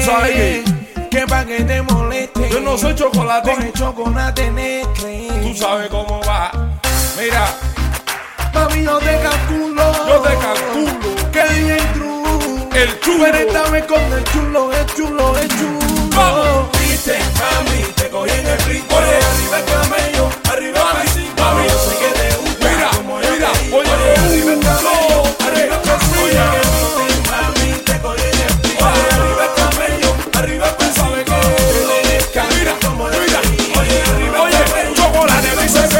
sabes que pa' que te moleste. yo no soy chocolate. Con el chocolate Nestlé. Tú sabes cómo va. Mira, Mami, yo te calculo. yo te calculo. Que DJ True. El chulo. Pero esta vez con el chulo, el chulo, el chulo. Vamos. Viste, mami, te cogí en el rico. Oye, arriba el camello, arriba el pasito. Mami, yo sé que te gusta. Mira, Como yo mira, te di. oye, arriba el camello, arriba el pasito. oye, Mami, te cogí en el rico. Oye, arriba el camello, arriba el pasito. ¿sabe qué? Mira, como yo Mira, te di. Oye, arriba el oye, camello. chocolate dice que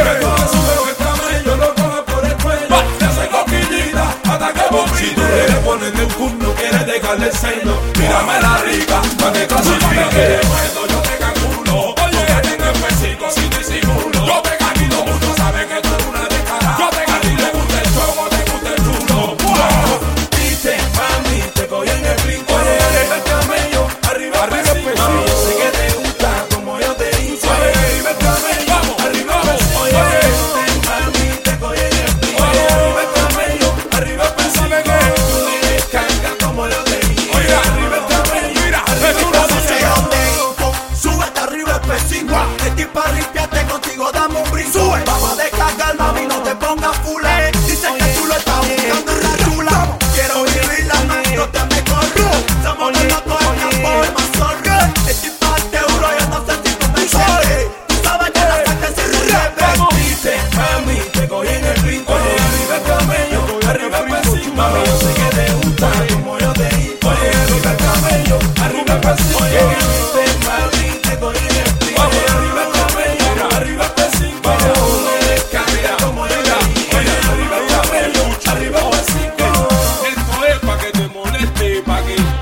Yo lo cojo por el cuello, Va. le hace coquillita, hasta que bombito. Si tú quieres ponerle un culo, quieres dejarle el seno, mírame la rica, pa' que clasifique. Cuando yo te calculo, porque tengo el pesico sin disimulo. Yo te calculo, mucho sabes que tú eres una descarada. Yo te A ti te gusta el choco, te gusta el chulo. Viste, mami, te cogí en el brinco. Oye, arriba el camello, arriba el pesico. Mami, yo sé que te gusta, como yo te hice. Arriba el camello, arriba el pesico. Oye, mami, te cogí en el brinco. Oye, arriba el camello, arriba el pesico. Tú me descargas como yo te hice. Oye, arriba el camello, Mira, arriba el tú no pesico. Sube hasta arriba el pesico. Estoy pa' limpiarte contigo, dame un brinco. Sube, vamos a descargar, mami, no te pongas fulé. Dicen que tú lo estás buscando en la chula. Quiero vivir la noche, no te me corro. Somos los locos en la forma, sorry. Estoy pa' seguro, yo no sé si tú me entiendes. Tú sabes que la gente se revés. Viste, mami, te cogí en el brinco. Oye, arriba el camello, arriba el pesico. Mami, yo sé que te gusta, como yo te hice. Oye, arriba el camello, arriba el pesico. Oye, viste, mami, te cogí en el brinco. Oye, arriba el camello, arriba el pesico. Tú me descargas como yo te hice. Oye, arriba el camello, arriba el pesico. esto es pa' que te moleste, pa'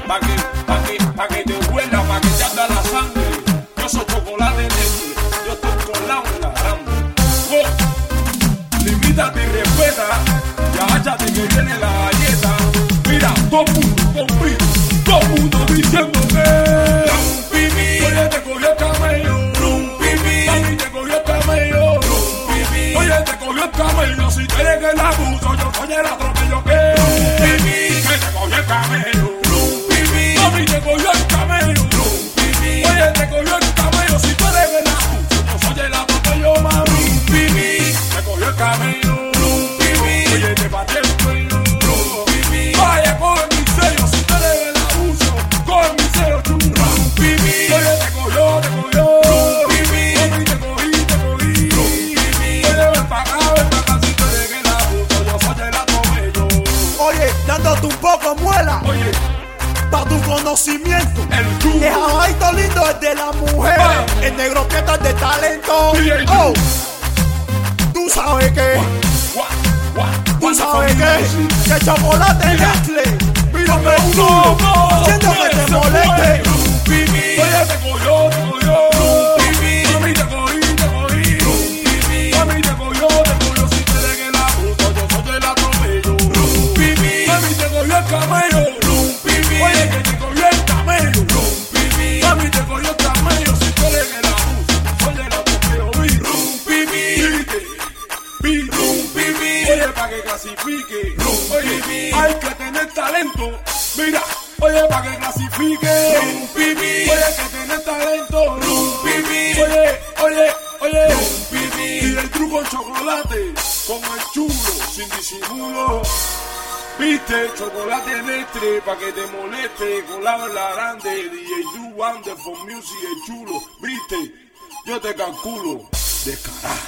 que te huela, pa' que te anda la sangre. Yo soy chocolate Nestlé, yo estoy colado en la grande. Limítate y respeta, ya áchate que viene la galleta. Mira, todo mundo diciendo que Rumpimi, oye, te cogió el camello, rumpimi, mami, te cogió el camello, rumpimi, oye, te cogió el camello. Si quieres que la abuso, yo soy el atropello que rumpimi, te cogió el camello, rumpimi, mami, te cogió el camello. rumpimi, Oye, te cogió el camello, si tú eres el abuso, yo soy el atropello, mami. rumpimi, Te cogió el camello, rumpimi, oye, te pateé el cuello. rumpimi, Vaya, coge mi sello, si tú eres el abuso, coge mi sello, churra. rumpimi, Oye, te cogió, rumpimi, mami, te cogí. rumpimi. Oye, ven pa' acá, si tú eres el abuso, yo soy el atropello. Oye, dándote un poco muela, Oye, pa' tu conocimiento. el El chulo, javaito lindo es de la mujer, el negro que está de talento. DJ. Oh, tú sabes que, tú sabes que chocolate Nestlé, mira me uno, haciendo que te moleste. Oye, te cogió. Mami, te cogí. Mami, te cogió. Si tú eres el abuso, yo soy el atropello. Mami, te cogió el camello. Oye, que te cogió el camello. Mami, te cogió el camello. Si tú eres el abuso, yo soy el atropello. Oye, pa' que clasifique. Oye, hay que tener talento. Mira, oye, pa' que clasifique. Oye, que tener talento. Oye. Y el truco en chocolate, con el chulo, sin disimulo. Viste, chocolate Nestlé, pa' que te moleste, colado en la grande. DJ Do Wonderful Music, el chulo. Viste, yo te calculo, descarado.